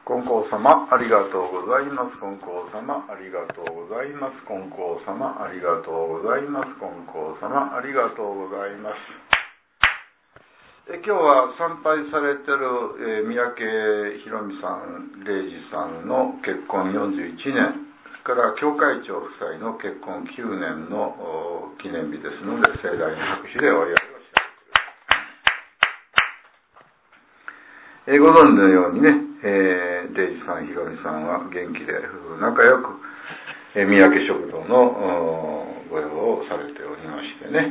金光様ありがとうございます。金光様ありがとうございます。金光様ありがとうございます。金光様ありがとうございます。今日は参拝されてる、三宅宏美さん、礼二さんの結婚41年、それから教会長夫妻の結婚9年の記念日ですので、盛大な拍手でお祝いをしてご存知のようにね、礼二さん、宏美さんは元気で夫婦仲良く、三宅食堂のご用をされておりましてね、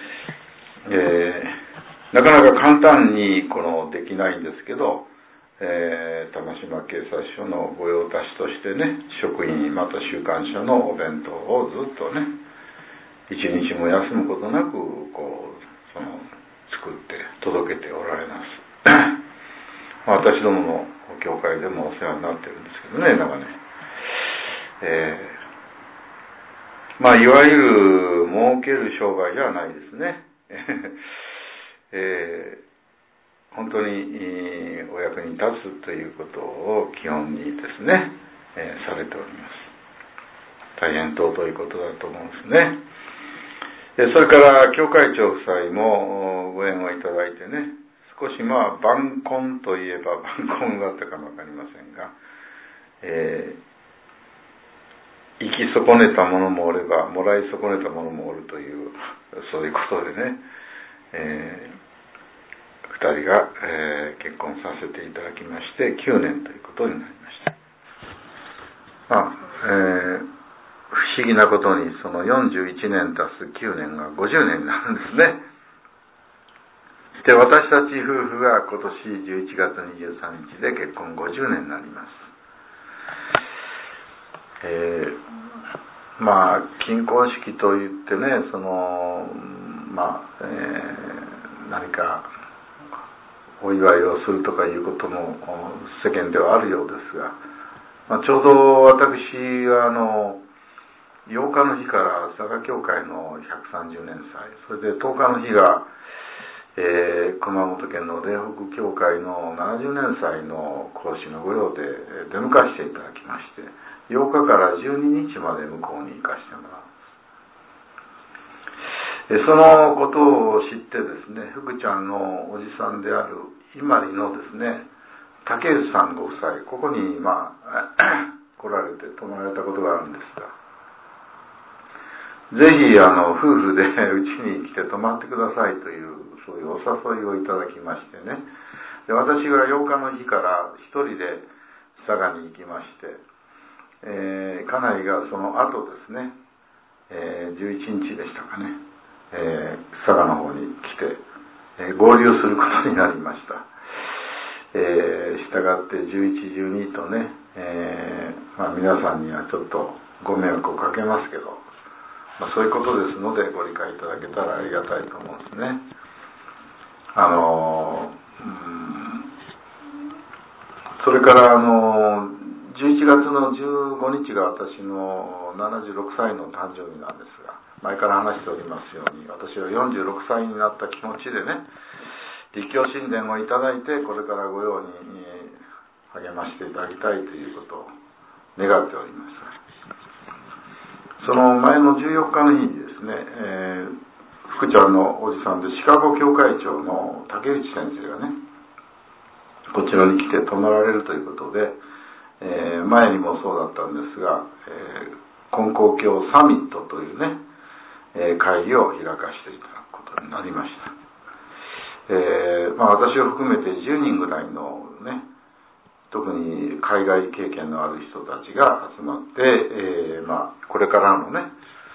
なかなか簡単にできないんですけど、玉島警察署の御用達としてね、職員また週刊誌のお弁当をずっとね、一日も休むことなく作って届けておられます。私どもの教会でもお世話になってるんですけどね、長年。いわゆる儲ける商売ではないですね。本当にお役に立つということを基本にですね、されております。大変尊いことだと思うんですね。それから教会長夫妻もご縁をいただいてね、少し晩婚といえば晩婚だったかもわかりませんが、生き損ねた者もおればもらい損ねた者もおるというそういうことでね、2人が、結婚させていただきまして9年ということになりました。不思議なことにその41年足す9年が50年になるんですね。で、私たち夫婦が今年11月23日で結婚50年になります。金婚式といってね、何かお祝いをするとかいうことも世間ではあるようですが、ちょうど私は8日の日から佐賀教会の130年祭、それで10日の日が、熊本県の霊北教会の70年祭の講師の御用で出迎えしていただきまして、8日から12日まで向こうに行かせてもらう。そのことを知ってですね、福ちゃんのおじさんである伊万里のですね、竹内さんご夫妻、ここに来られて泊まられたことがあるんですが、ぜひ夫婦でうちに来て泊まってくださいというそういうお誘いをいただきましてね、で私が8日の日から一人で佐賀に行きまして、家内がその後ですね、11日でしたかね、佐賀の方に来て、合流することになりました。したがって11、12とね、皆さんにはちょっとご迷惑をかけますけど、そういうことですのでご理解いただけたらありがたいと思うんですね。それから11月の15日が私の76歳の誕生日なんですが、前から話しておりますように、私は46歳になった気持ちでね、立教神殿をいただいて、これから御用に励ましていただきたいということを願っております。その前の14日の日にですね、福ちゃんのおじさんでシカゴ教会長の竹内先生がね、こちらに来て泊まられるということで、前にもそうだったんですが、金光教サミットというね、会議を開かせていただくことになりました。私を含めて10人ぐらいのね、特に海外経験のある人たちが集まって、これからのね、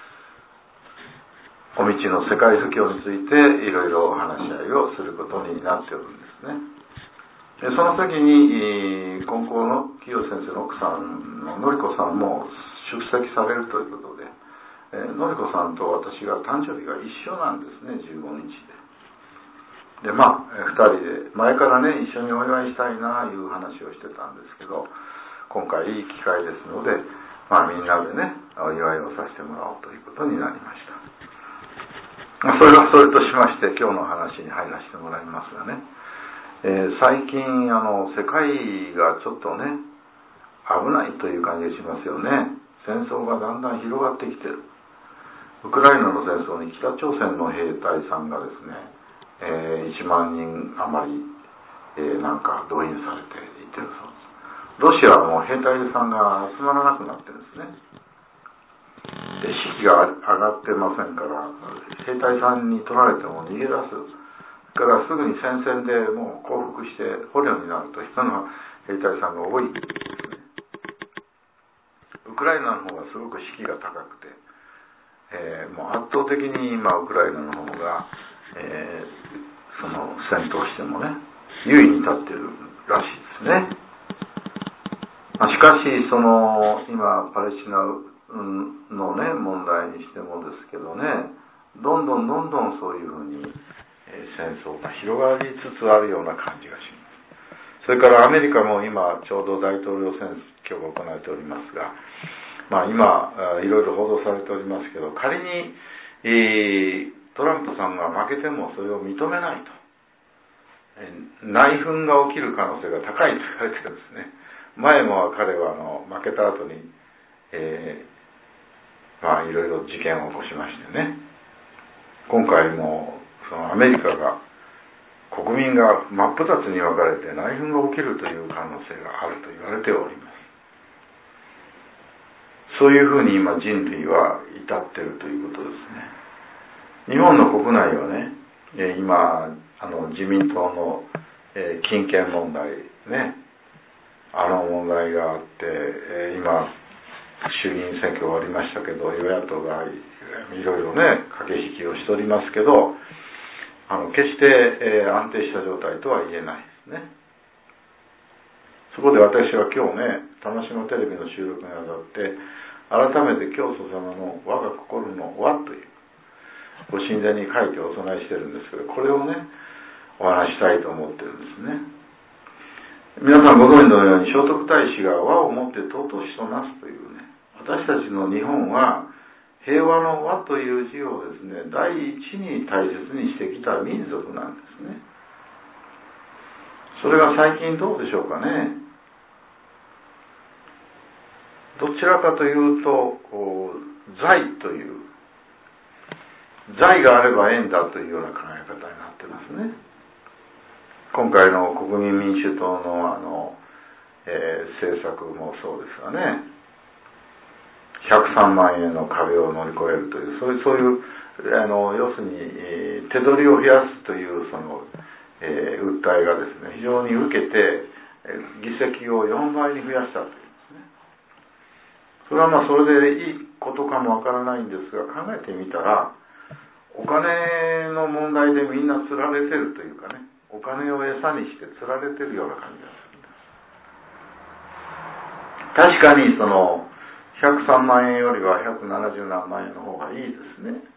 お道の世界布教についていろいろ話し合いをすることになっておるんですね。その時に金光の清先生の奥さんののりこさんも出席されるということで、のりこさんと私が誕生日が一緒なんですね、15日で。で、2人で前からね、一緒にお祝いしたいないう話をしてたんですけど、今回いい機会ですので、みんなでね、お祝いをさせてもらおうということになりました。それはそれとしまして、今日の話に入らせてもらいますがね、 最近世界がちょっとね危ないという感じがしますよね。戦争がだんだん広がってきてる。ウクライナの戦争に北朝鮮の兵隊さんがですね、1万人余り、なんか動員されていってるそうです。ロシアはもう兵隊さんが集まらなくなってるんですね。で士気が上がってませんから、兵隊さんに取られても逃げ出すからすぐに戦線でもう降伏して捕虜になるというような兵隊さんが多いんですね。ウクライナの方がすごく士気が高くて、もう圧倒的に今ウクライナの方が、その戦闘してもね優位に立ってるらしいですね。しかしその今パレスチナのね問題にしてもですけどね、どんどんそういうふうに、戦争が広がりつつあるような感じがします。それからアメリカも今ちょうど大統領選挙が行われておりますが、今いろいろ報道されておりますけど、仮に、トランプさんが負けてもそれを認めないと、内紛が起きる可能性が高いと言われてるんですね。前も彼は負けた後に、いろいろ事件を起こしましてね、今回もそのアメリカが国民が真っ二つに分かれて内紛が起きるという可能性があると言われております。そういうふうに今人類は至っているということですね。日本の国内はね、今自民党の、金権問題ね、問題があって、今衆議院選挙終わりましたけど、与野党がいろいろね駆け引きをしておりますけど、決して、安定した状態とは言えないですね。そこで私は今日ね、玉島テレビの収録にあたって改めて教祖様の我が心の和というご神前に書いてお供えしてるんですけど、これをねお話したいと思ってるんですね。皆さんご存知のように聖徳太子が和をもって尊しとなすというね、私たちの日本は平和の和という字をですね第一に大切にしてきた民族なんですね。それが最近どうでしょうかね。どちらかというと財という財があれば縁だというような考え方になってますね。今回の国民民主党の政策もそうですがね、103万円の壁を乗り越えるというそういう要するに手取りを増やすというその、訴えがですね非常に受けて議席を4倍に増やしたというですね。それはそれでいいことかもわからないんですが、考えてみたらお金の問題でみんな釣られてるというかね、お金を餌にして釣られてるような感じがするんです。確かにその103万円よりは170何万円の方がいいですね。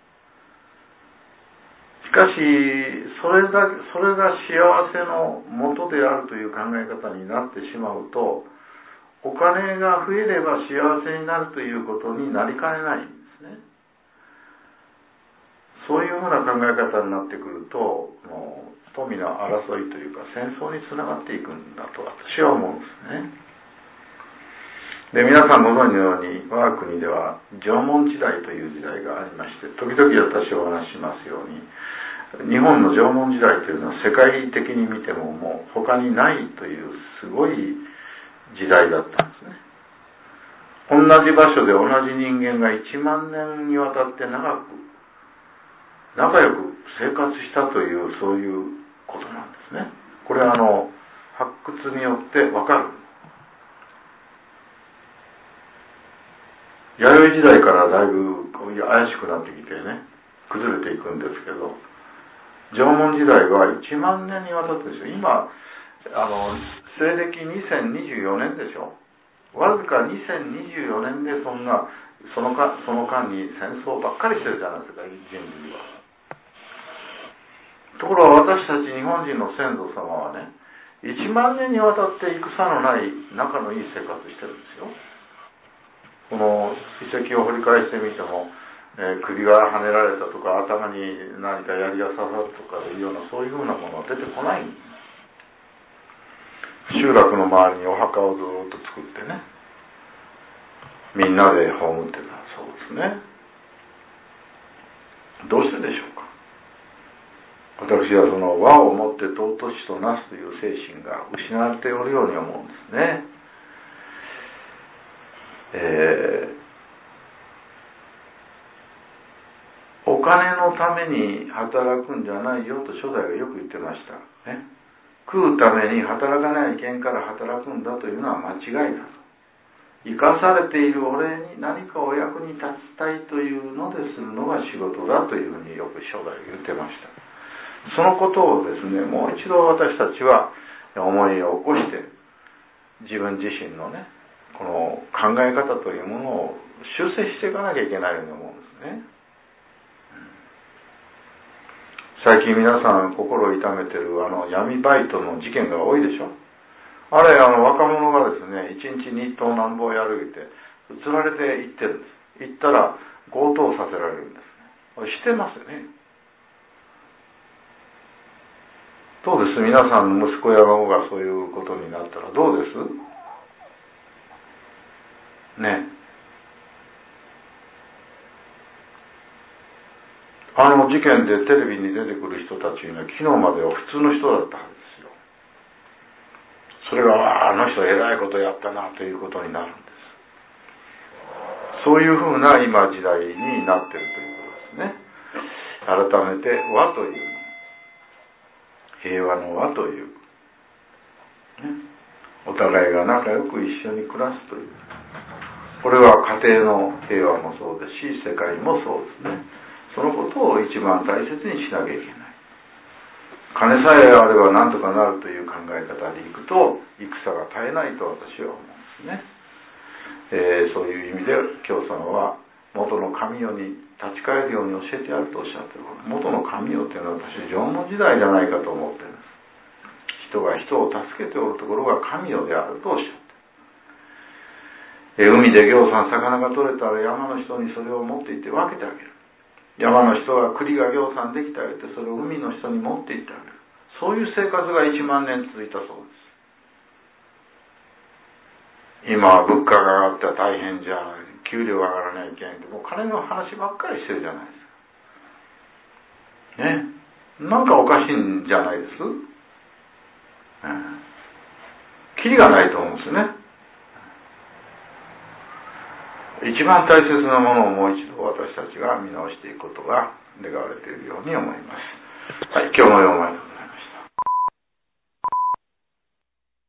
しかしそれが幸せの元であるという考え方になってしまうと、お金が増えれば幸せになるということになりかねないんですね。そういうふうな考え方になってくると、もう富の争いというか戦争につながっていくんだと私は思うんですね。で、皆さんご存知のように我が国では縄文時代という時代がありまして、時々私お話ししますように、日本の縄文時代というのは世界的に見てももう他にないというすごい時代だったんですね。同じ場所で同じ人間が1万年にわたって仲良く生活したというそういうことなんですね。これは発掘によってわかる。弥生時代からだいぶ怪しくなってきてね、崩れていくんですけど、縄文時代は1万年にわたってですよ。今西暦2024年でしょ。わずか2024年でその間に戦争ばっかりしてるじゃないですか、人類は。ところが私たち日本人の先祖様はね、1万年にわたって戦のない仲のいい生活してるんですよ。この遺跡を掘り返してみても、首がはねられたとか頭に何か槍が刺さったとかいうようなそういうふうなものは出てこないんです。 集落の周りにお墓をずっと作ってね、みんなで葬ってたそうですね。どうしてでしょうか。私はその和をもって尊しとなすという精神が失われておるように思うんですね。お金のために働くんじゃないよと初代がよく言ってました、ね、食うために働かないけんから働くんだというのは間違いだと。生かされている俺に何かお役に立ちたいというのでするのが仕事だというふうによく初代が言ってました。そのことをですね、もう一度私たちは思いを起こして自分自身のね、この考え方というものを修正していかなきゃいけないように思うんですね。最近皆さん心を痛めてる闇バイトの事件が多いでしょ。あれ若者がですね、一日日当なんぼやるって釣られて行ってるんです。行ったら強盗させられるんですね。これしてますよね。どうです？皆さんの息子や孫がそういうことになったらどうですね。事件でテレビに出てくる人たちには昨日までは普通の人だったんですよ。それがあの人偉いことやったなということになるんです。そういうふうな今時代になっているということですね。改めて和という平和の和という、ね、お互いが仲良く一緒に暮らすという、これは家庭の平和もそうですし世界もそうですね。そのことを一番大切にしなきゃいけない。金さえあれば何とかなるという考え方でいくと戦が絶えないと私は思うんですね。そういう意味で教祖は元の神代に立ち返るように教えてやるとおっしゃってる。元の神代というのは私縄文時代じゃないかと思っています。人が人を助けておるところが神代であるとおっしゃってる。海で行さん魚が取れたら山の人にそれを持って行って分けてあげる。山の人は栗が行さんできてあげてそれを海の人に持って行ってあげる。そういう生活が1万年続いたそうです。今物価が上がって大変じゃ、給料が上がらないけんってもう金の話ばっかりしてるじゃないですかね。なんかおかしいんじゃないです、キリがないと思うんですよね。一番大切なものをもう一度私たちが見直していくことが願われているように思います。はい、今日の4枚